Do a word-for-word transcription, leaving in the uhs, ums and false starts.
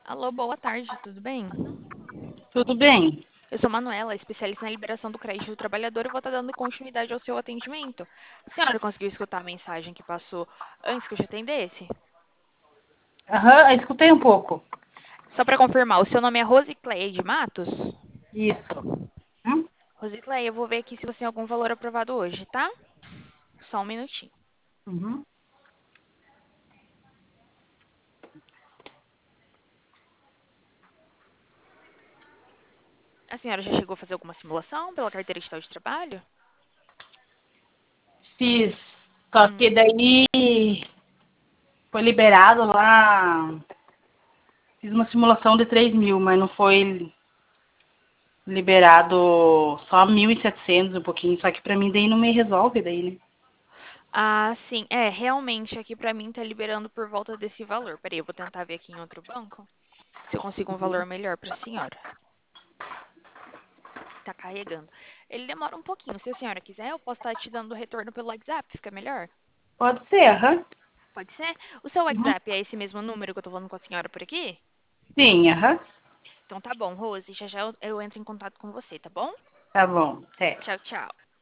Alô, boa tarde, tudo bem? Tudo bem? Eu sou Manuela, especialista na liberação do crédito do trabalhador e vou estar dando continuidade ao seu atendimento. A senhora conseguiu escutar a mensagem que passou antes que eu te atendesse? Aham, escutei um pouco. Só para confirmar, o seu nome é Rosicleia de Matos? Isso. Hum? Rosicleia, eu vou ver aqui se você tem algum valor aprovado hoje, tá? Só um minutinho. Uhum. A senhora já chegou a fazer alguma simulação pela carteira digital de trabalho? Fiz. Só que Hum. daí foi liberado lá. Fiz uma simulação de três mil, mas não foi liberado só mil e setecentos, um pouquinho. Só que pra mim daí não me resolve daí, né? Ah, sim. É, realmente aqui pra mim tá liberando por volta desse valor. Peraí, eu vou tentar ver aqui em outro banco se eu consigo um valor melhor pra senhora. Tá carregando. Ele demora um pouquinho. Se a senhora quiser, eu posso estar te dando retorno pelo WhatsApp, fica melhor? Pode ser, aham. Pode ser? O seu Uhum. WhatsApp é esse mesmo número que eu tô falando com a senhora por aqui? Sim, aham. Então tá bom, Rose. Já já eu, eu entro em contato com você, tá bom? Tá bom. Até. Tchau, tchau.